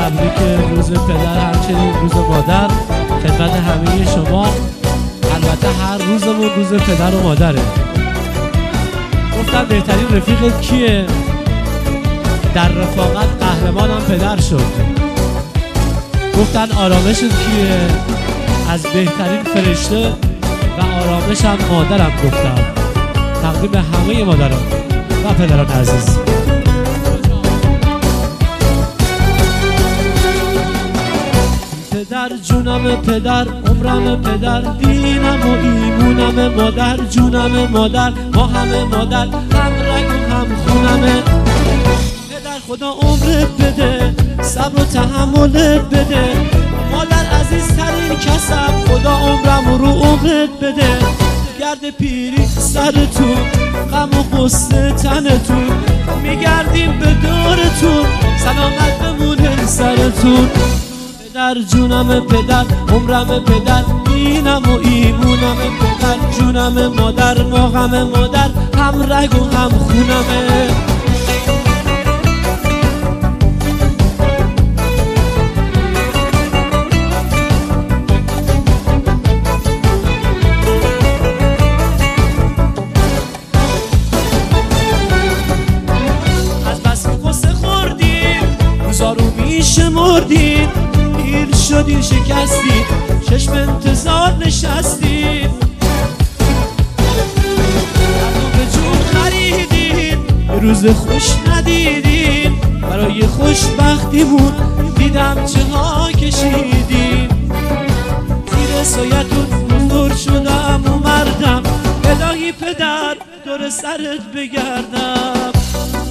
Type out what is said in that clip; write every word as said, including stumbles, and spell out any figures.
تبریک روز پدر همچنین روز مادر خدمت همه شما. البته هر روزمون روز پدر و مادره. گفتم بهترین رفیق کیه؟ در رفاقت قهرمانم پدر شد. گفتن آرامشت کیه؟ از بهترین فرشته و آرامشم مادرم گفتم. تقدیم همه مادران و پدران عزیز. پدر جونم پدر، عمرم پدر، دینم و ایمونم مادر، جونم مادر، ما همه مادر، هم رگ و هم خونمه. پدر خدا عمرت بده، صبر و تحملت بده، مادر عزیزترین کسم، خدا عمرم رو عمرت بده. گرد پیری سرتون، غم و غصه تنتون، میگردیم به دورتون، سلامت بمونه سرتون. پدر جونم پدر، عمرم پدر، دینم و ایمونم پدر، جونم مادر، ما غم مادر، هم رگ و هم خونمه. از بس قصه خوردیم، روزا رو میشمردیم، پیر شدی شکستی، چشم انتظار نشستی، رو به جون خریدین، روز خوش ندیدین، برای خوشبختیمون دیدم چه ها کشیدین. زیر سایتون بزرگ شدم و مردم، الهی پدر دور سرت بگردم.